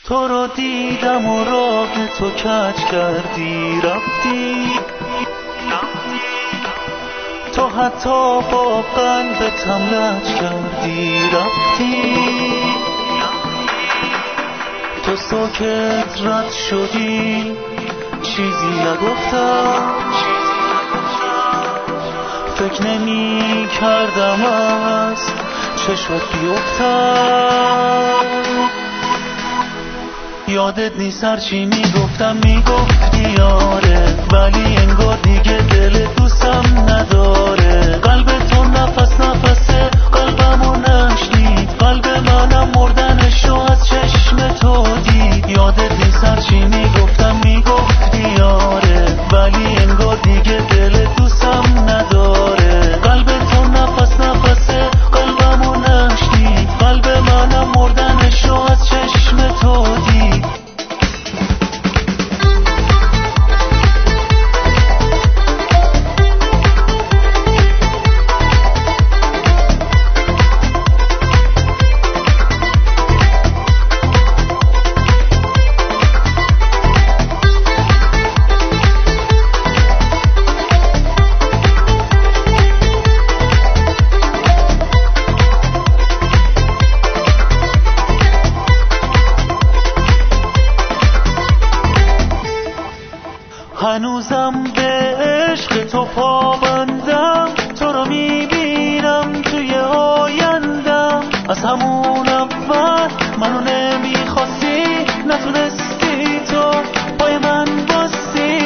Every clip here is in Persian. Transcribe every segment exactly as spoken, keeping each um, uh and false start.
تو رو دیدم و راه تو کج کردی رفتی، تو حتی با قلبتم لج کردی رفتی، تو ساکت رد شدی چیزی نگفتم، فکر نمی کردم از چشمت بیفتم. یادت نیست هرچی میگفتم میگفتی آره، ولی انگار دیگه دل دوستم نداره. قلب تو نفس نفسه قلبمو نشنید، قلب منم مردنشو از چشم تو دید. یادت نیست هرچی میگفتم میگفتی آره، ولی انگار دیگه دل دوستم نداره. قلب تو نفس نفسه قلبمو نشنید، قلب منم مردنشو از چشم تو دید. هنوزم به عشق تو پابندم، تو رو میبینم توی آیندم. از همون اول منو نمیخواستی، نتونستی تو پای من باستی.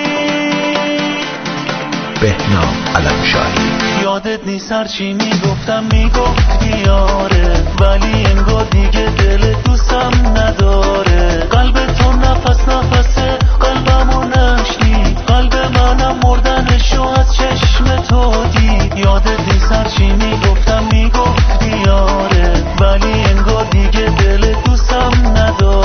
بهنام علمشاهی. یادت نیست هرچی میگفتم میگفتی آره، ولی انگار دیگه دل دوستم نداره. قلب تو نفس نفسه قلبمو نشنید، قلب منم مردنشو از چشم تو دید. یادت نیست هرچی میگفتم میگفتی آره، ولی انگار دیگه دل دوستم نداره.